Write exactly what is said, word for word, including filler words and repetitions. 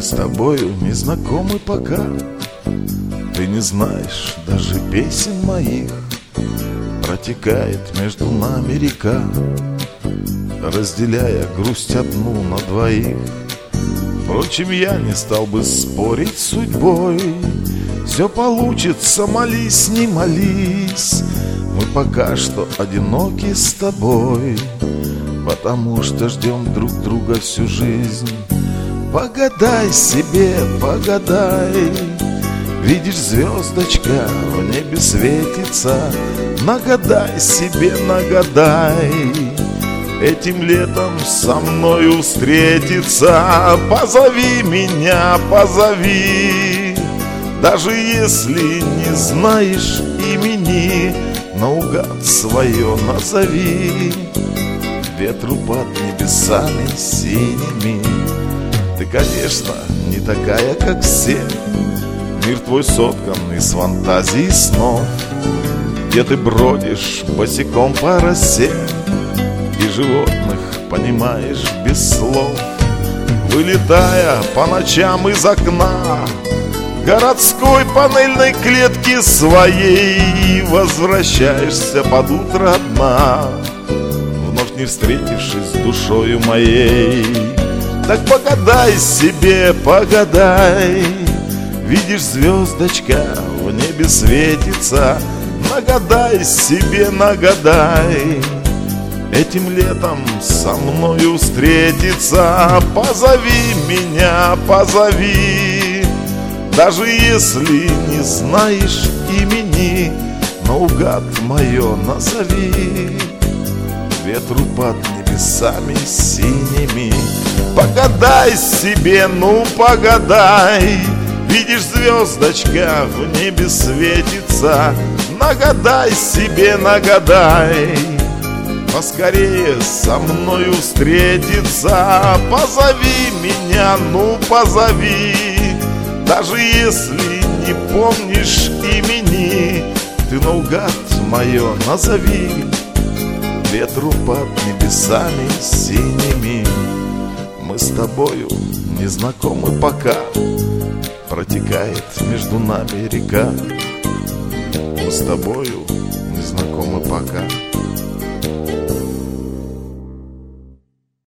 с тобою не знакомы пока. Ты не знаешь даже песен моих. Протекает между нами река, разделяя грусть одну на двоих. Впрочем, я не стал бы спорить с судьбой. Все получится, молись, не молись. Мы пока что одиноки с тобой, потому что ждем друг друга всю жизнь. Погадай себе, погадай. Видишь, звездочка в небе светится. Нагадай себе, нагадай. Этим летом со мною встретиться. Позови меня, позови. Даже если не знаешь имени, наугад свое назови. Ветру под небесами синими. Ты, конечно, не такая, как все. Мир твой соткан из фантазий и снов, где ты бродишь босиком по росе и животных понимаешь без слов. Вылетая по ночам из окна городской панельной клетки своей, возвращаешься под утро одна, вновь не встретившись с душою моей. Так погадай себе, погадай. Видишь, звездочка в небе светится. Нагадай себе, нагадай. Этим летом со мною встретиться. Позови меня, позови. Даже если не знаешь имени, наугад мое назови. Ветру под небесами синими. Погадай себе, ну погадай. Видишь, звездочка в небе светится. Нагадай себе, нагадай. Поскорее со мною встретиться. Позови меня, ну позови. Даже если не помнишь имени, ты наугад мое назови. Ветру под небесами синими. Мы с тобою не знакомы пока. Протекает между нами река. Мы с тобою не знакомы пока.